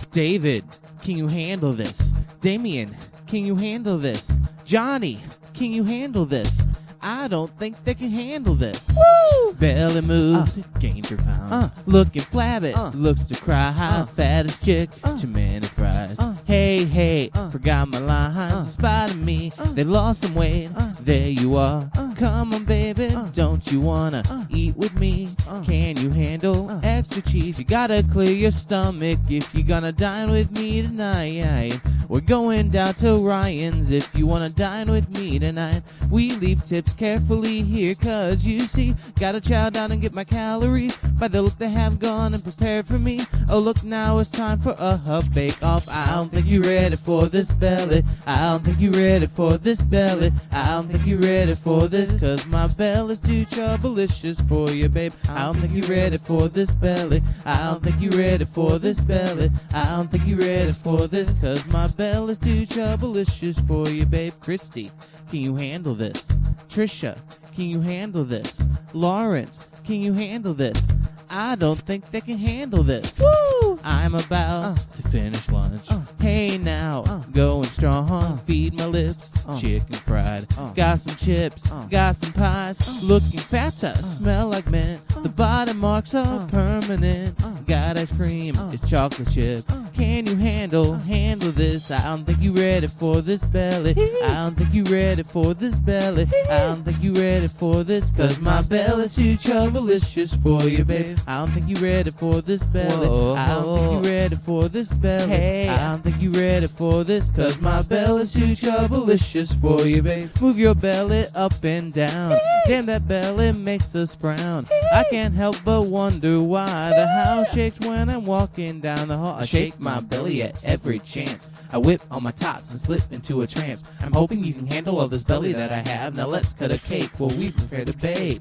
David, can you handle this? Damien, can you handle this? Johnny, can you handle this? I don't think they can handle this. Woo! Belly moves, gains her pounds. Looking flabby, looks to cry. Fattest chick, too many fries. Hey, forgot my lines. In spite of me, they lost some weight. There you are. Come on, baby, don't you wanna eat with me? Can you handle extra cheese? You gotta clear your stomach if you're gonna dine with me tonight. We're going down to Ryan's if you wanna dine with me tonight. We leave tips carefully here, cause you see, gotta chow down and get my calories by the look they have gone and prepared for me. Oh look, now it's time for a bake off. I don't think you're ready for this belly. I don't think you're ready for this belly. I don't think you're ready for this, cause my belly's too troublicious for you, babe. I don't think you're ready for this belly. I don't think you're ready for this belly. I don't think you're ready for this, cause my belly's too troublicious for you, babe. Christy, can you handle this? Trisha, can you handle this? Lawrence, can you handle this? I don't think they can handle this. Woo! I'm about to finish lunch. Hey now, going strong. Feed my lips, chicken fried. Got some chips, got some pies. Looking fatter, smell like mint. The body marks are permanent. Got ice cream, it's chocolate chip. Can you handle this? I don't think you ready for this belly. I don't think you ready for this belly. I don't think you ready for this, cause my belly's too troublicious for you, babe. I don't think you ready for this belly. I don't think you ready for this belly. I don't think you ready for this, cause my belly's too troublicious for you, babe. Move your belly up and down. Damn, that belly makes us frown. I can't help but wonder why the house shakes when I'm walking down the hall. I shake my belly at every chance. I whip on my tots and slip into a trance. I'm hoping you can handle all this belly that I have. Now let's cut a cake while we prepare to bake.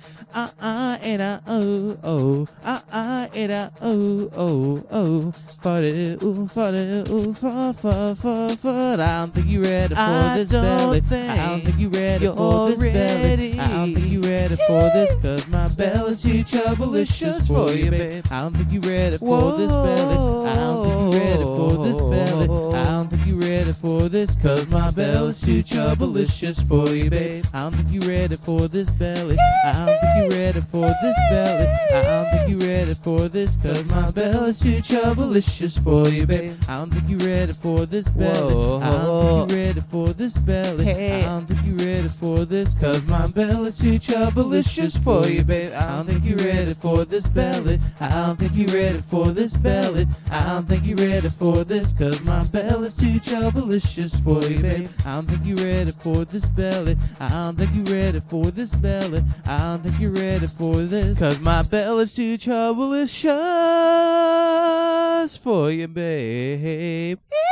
And oh, and oh, farty, fart. I don't think you ready for this belly. I don't think you ready for this belly. I don't think you ready for this, cause my belly's too troublicious for you, babe. I don't think you ready for this belly. I don't think you ready for this belly. I don't think you ready for this, cause my belly's too troublicious for you, babe. I don't think you ready for this belly. I don't think you ready for this belly. I don't think you ready for this, cause my belly's too troublicious for you, babe. I don't think you ready for this belly. I don't think you ready for this belly. I don't think you ready for this, cause my belly's too troublicious for you, babe. I don't think you ready for this belly. I don't think you ready for this belly. I don't think you ready for this, cause my belly's too troublicious for you, babe. I don't think you ready for this belly. I don't think you ready for this belly. I don't think you're ready for this, cause my belly's too troublicious for you, babe.